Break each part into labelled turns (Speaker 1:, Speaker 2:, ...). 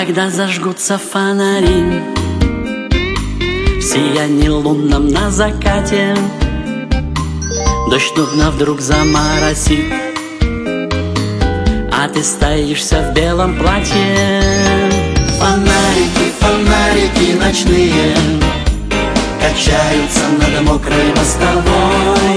Speaker 1: Когда зажгутся фонари в сиянии лунном на закате, дождь нудно вдруг заморосит, а ты стоишься в белом платье. Фонарики, фонарики ночные качаются над мокрой мостовой.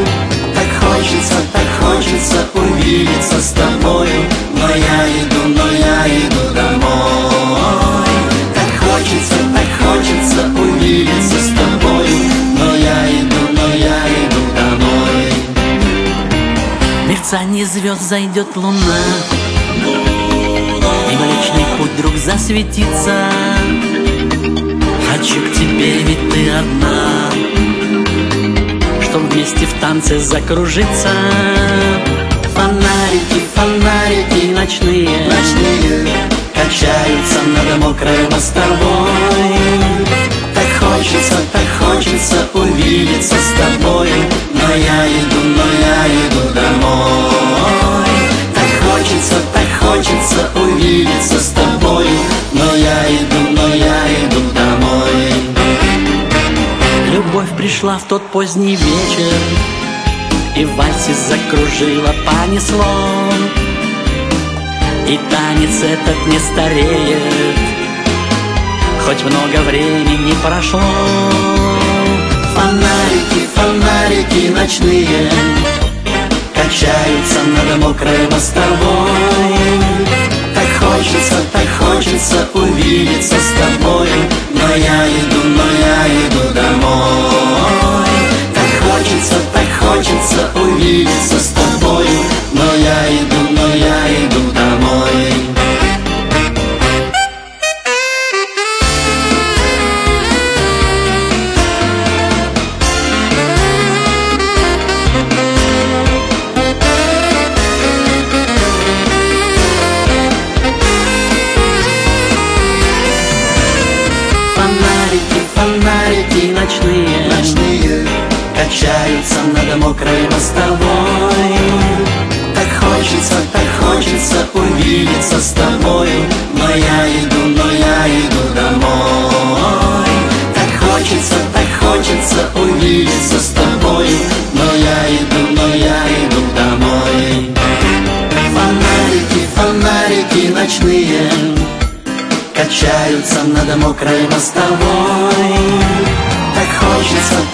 Speaker 1: Так хочется увидеться с тобою, но я иду домой. Так хочется увидеться с тобою, но я иду домой. В мерцании звезд зайдет луна, и Млечный Путь вдруг засветится. Хочу к тебе, ведь ты одна, чтоб вместе в танце закружиться. Фонарики, фонарики ночные качаются над мокрой мостовой. Так хочется увидеться с тобою, но я иду домой. Так хочется увидеться с тобою, но я иду домой. Любовь пришла в тот поздний вечер, и в вальсе закружила, понесло. И танец этот не стареет, хоть много времени прошло. Фонарики, фонарики ночные качаются над мокрой мостовой. Так хочется увидеться с тобою, но я иду домой. Так хочется увидеться с тобою, но я иду домой. Фонарики ночные качаются над мокрой мостовой. Так хочется увидеться с тобою, но я иду домой. Так хочется увидеться с тобою, но я иду домой. Фонарики, фонарики ночные качаются над мокрой мостовой. Так